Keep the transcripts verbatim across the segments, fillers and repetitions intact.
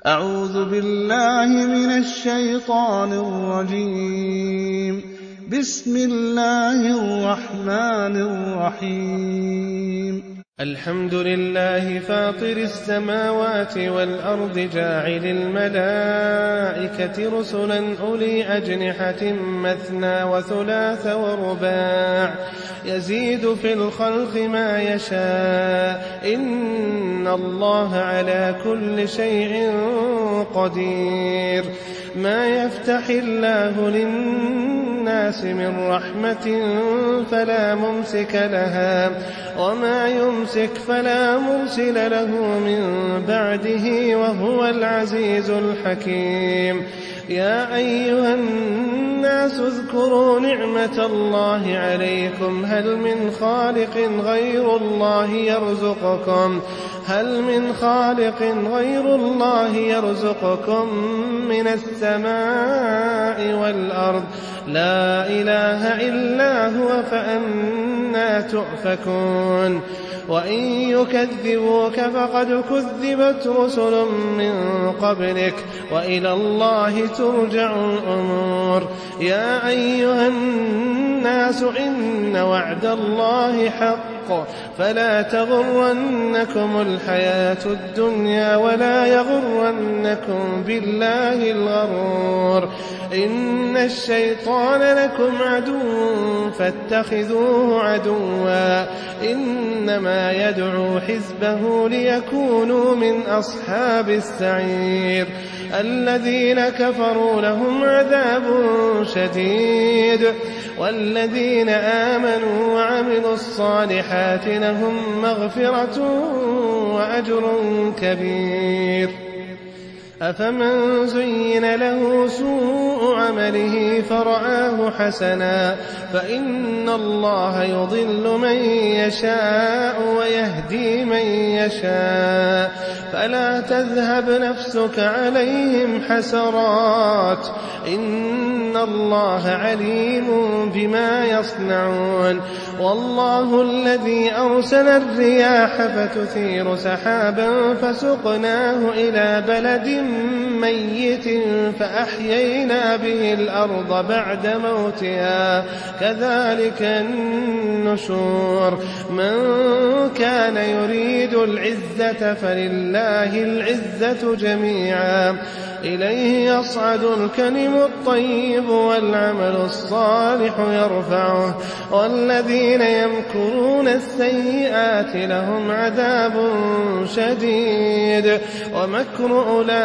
أعوذ بالله من الشيطان الرجيم. بسم الله الرحمن الرحيم. الحمد لله فاطر السماوات والأرض جاعل الملائكة رسلا أولي أجنحة مثنى وثلاث ورباع يزيد في الخلق ما يشاء إن الله على كل شيء قدير. ما يفتح الله للناس من رحمة فلا ممسك لها وما يمسك فلا مرسل له من بعده وهو العزيز الحكيم. يا أيها الناس اذكروا نعمة الله عليكم هل من خالق غير الله يرزقكم هل من خالق غير الله يرزقكم من السماء والأرض لا إله إلا هو فأنى تؤفكون. وإن يكذبوك فقد كذبت رسل من قبلك وإلى الله ترجع الأمور. يا أيها الناس إن وعد الله حق فلا تغرنكم الحياة الدنيا ولا يغرنكم بالله الغرور. إن الشيطان لكم عدو فاتخذوه عدوا إنما يدعو حزبه ليكونوا من أصحاب السعير. الذين كفروا لهم عذاب شديد والذين آمنوا وعملوا الصالحات لهم مغفرة وأجر كبير. أفمن زين له سوء عمله فرآه حسنا فإن الله يضل من يشاء ويهدي من يشاء فلا تذهب نفسك عليهم حسرات إن الله عليم بما يصنعون. والله الذي أرسل الرياح فتثير سحابا فسقناه إلى بلد ميت فأحيينا به الأرض بعد موتها كذلك النشور. من كان يريد العزة فلله العزة جميعا إليه يصعد الكلم الطيب والعمل الصالح يرفعه والذين يمكرون السيئات لهم عذاب شديد ومكر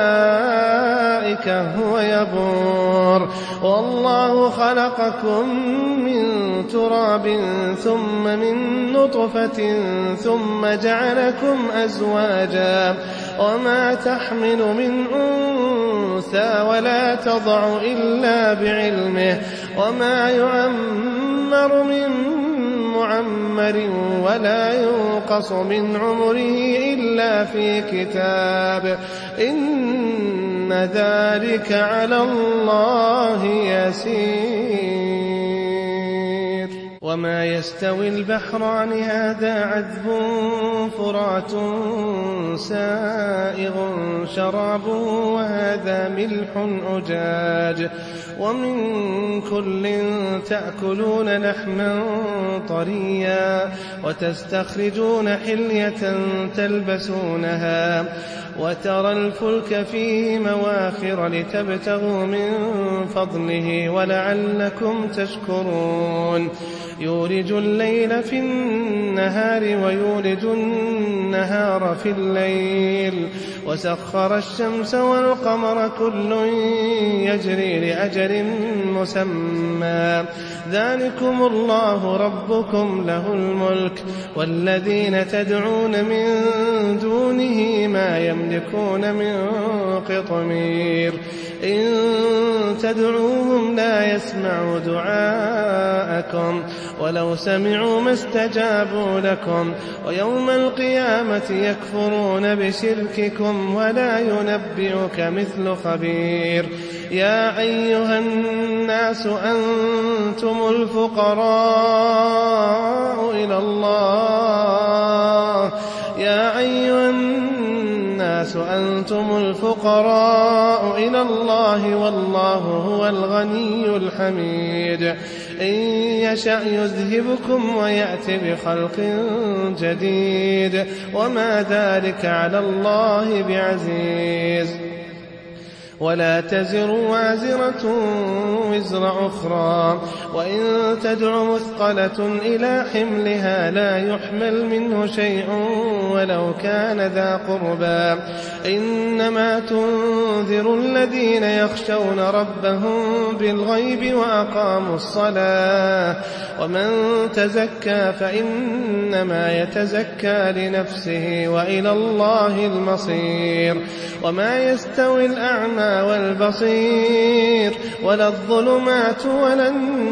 أولئك هو يبور. والله خلقكم من تراب ثم من نطفة ثم جعلكم أزواجا وما تحمل من أنثى ولا تضع إلا بعلمه وما يعمر من معمر ولا ينقص من عمره إلا في كتاب إن ذلك على الله يسير. وما يستوي البحران هذا عذب فرات سائغ شرابه وهذا ملح أجاج ومن كل تأكلون لحما طريا وتستخرجون حلية تلبسونها وترى الفلك فيه مواخر لتبتغوا من فضله ولعلكم تشكرون. يولج الليل في النهار ويولج النهار في الليل وسخر الشمس والقمر كل يجري لأجل مسمى ذلكم الله ربكم له الملك والذين تدعون من دونه ما يملكون من قطمير. إن تدعوهم لا يسمعوا دعاءكم ولو سمعوا ما استجابوا لكم ويوم القيامة يكفرون بشرككم ولا ينبئك مثل خبير. يا أيها الناس أنتم الفقراء إلى الله يا أيها الناس الناس أنتم الفقراء إلى الله والله هو الغني الحميد إن يشأ يذهبكم ويأت بخلق جديد وما ذلك على الله بعزيز ولا تزر وازرة وزر أخرى وإن تدع مثقلة إلى حملها لا يحمل منه شيء ولو كان ذا قربى إنما تنذر الذين يخشون ربهم بالغيب وأقاموا الصلاة ومن تزكى فإنما يتزكى لنفسه وإلى الله المصير وما يستوي الأعمى والبصير ولا الظلمات ولا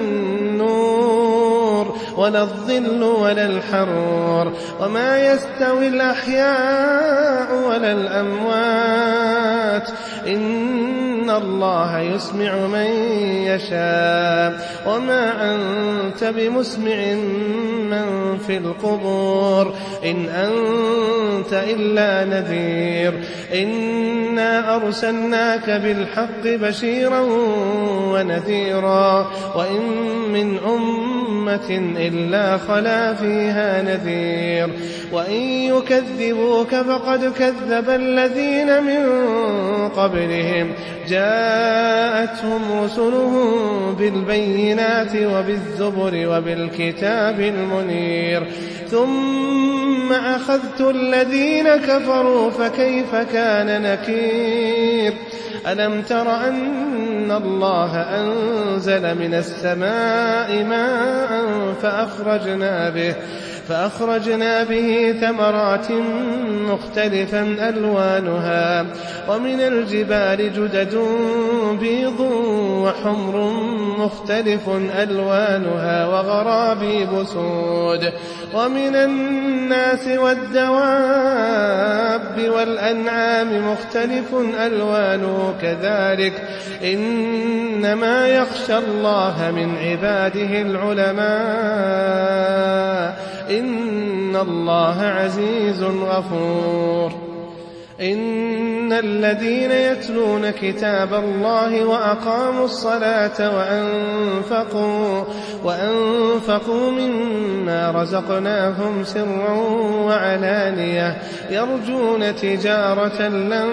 النور ولا الظل ولا الحرور وما يستوي الأحياء ولا الأموات إن الله يسمع من يشاء وما أنت بمسمع من في القبور إن أنت إلا نذير إنا أرسلناك بالحق بشيرا ونذيرا وإن من أمة إلا خلا فيها نذير وإن يكذبوك فقد كذب الذين من قبلهم جاءتهم رسلهم بالبينات وبالزبر وبالكتاب المنير ثم أخذت الذين كفروا فكيف كان نكير ألم تر أن الله أنزل من السماء ماء فأخرجنا به فأخرجنا به ثمرات مختلفا ألوانها ومن الجبال جدد بيض وحمر مختلف ألوانها وغرابيب سود ومن الناس والدواب والأنعام مختلف ألوانه كذلك إنما يخشى الله من عباده العلماء إن الله عزيز غفور إن الذين يتلون كتاب الله وأقاموا الصلاة وأنفقوا, وأنفقوا مما رزقناهم سرا وعلانية يرجون تجارة لن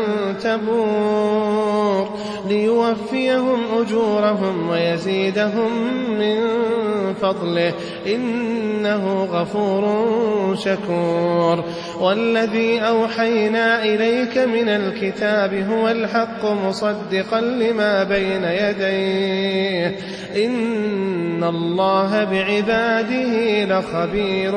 تبور ليوفيهم أجورهم ويزيدهم من فضله إنه غفور شكور والذي أوحينا إليك من الكتاب هو الحق مصدقا لما بين يديه إن الله بعباده لخبير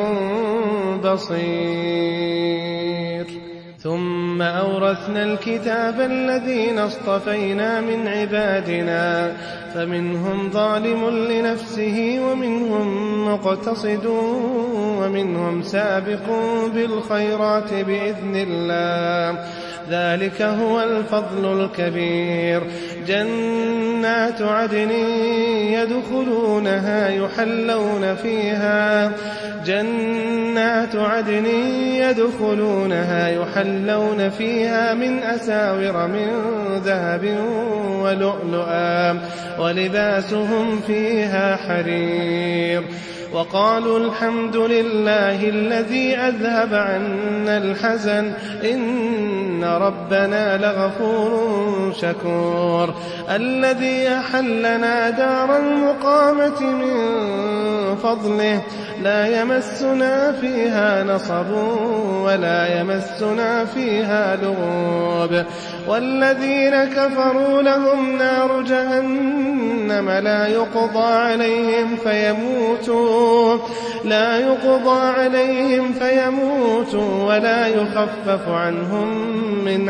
بصير ثم أورثنا الكتاب الذين اصطفينا من عبادنا فمنهم ظالم لنفسه ومنهم مقتصد ومنهم سابق بالخيرات بإذن الله ذلك هو الفضل الكبير جنات عدن يدخلونها يحلون فيها جنات عدن يدخلونها يحلون فيها من أساور من ذهب ولؤلؤا ولباسهم فيها حرير وقالوا الحمد لله الذي أذهب عنا الحزن إن ربنا لغفور شكور الذي أحلنا دار المقامة من فضله لا يمسنا فيها نصب ولا يمسنا فيها لغوب والذين كفروا لهم نار جهنم لا يقضى عليهم فيموتوا لا يقضى عليهم فيموتوا ولا يخفف عنهم من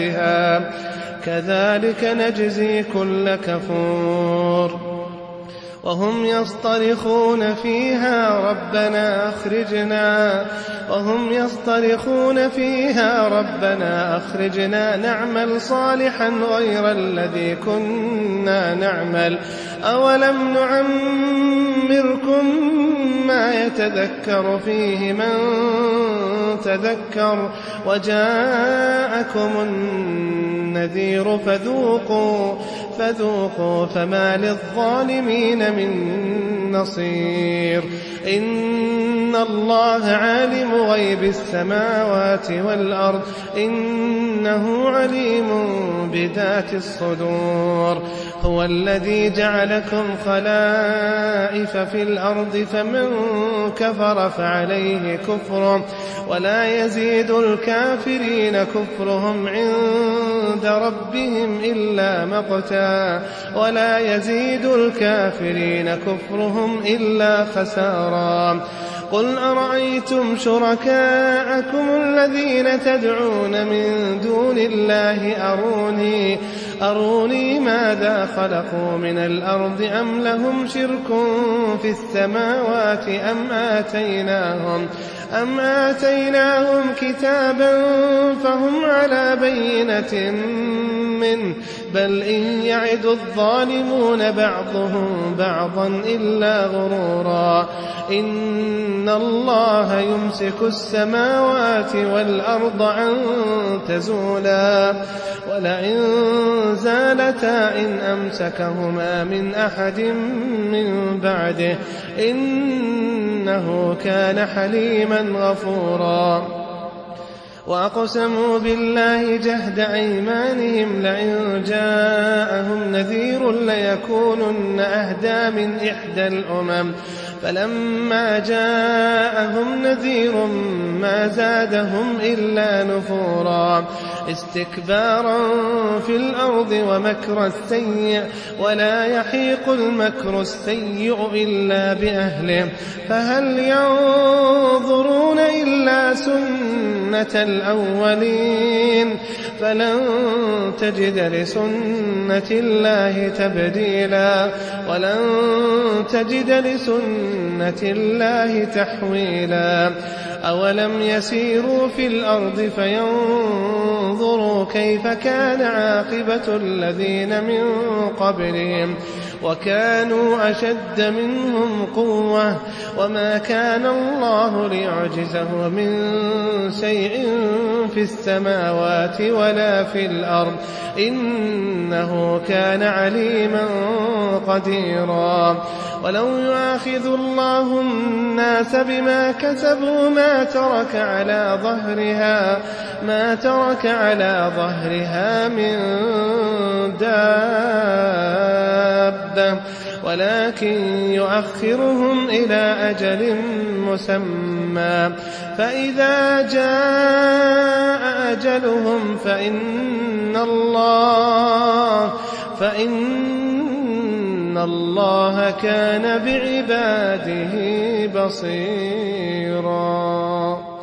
عذابها كذلك نجزي كل كفور وهم يصطرخون فيها ربنا أخرجنا وهم يصطرخون فيها ربنا أخرجنا نعمل صالحا غير الذي كنا نعمل أولم نعمركم ما يتذكر فيه من تذكر وجاءكم النذير فذوقوا فذوقوا فما للظالمين من نصير إن الله عالم غيب السماوات والأرض إنه عليم بذات الصدور هو الذي جعلكم خلائف في الأرض فمن كفر فعليه كفره ولا يزيد الكافرين كفرهم عند ربهم إلا مقتا ولا يزيد الكافرين كفرهم إلا خسارا قل أرأيتم شركاءكم الذين تدعون من دون الله أروني أروني ماذا خلقوا من الأرض أم لهم شرك في السماوات أم آتيناهم أم آتيناهم كتابا فهم على بينة منه بل إن يعد الظالمون بعضهم بعضا إلا غرورا إن الله يمسك السماوات والأرض أن تزولا ولئن زالتا إن أمسكهما من أحد من بعده إنه كان حليما غفورا وأقسموا بالله جهد أيمانهم لئن جاءهم نذير ليكونن أهدى من إحدى الأمم فلما جاءهم نذير ما زادهم إلا نفورا استكبارا في الأرض ومكر السيء ولا يحيق المكر السيء إلا بأهله فهل ينظرون إلا سنة الأولين فلن تجد لسنة الله تبديلا ولن تجد لسنة الله تحويلا أولم يسيروا في الأرض فينظروا كيف كان عاقبة الذين من قبلهم وكانوا أشد منهم قوة وما كان الله ليعجزه من شيء في السماوات ولا في الأرض إنه كان عليما قديرا ولو يؤاخذ الله الناس بما كسبوا ما ترك على ظهرها ما ترك على ظهرها من دابة ولكن يؤخرهم إلى أجل مسمى فإذا جاء أجلهم فإن الله فإن الله كان بعباده بصيرا.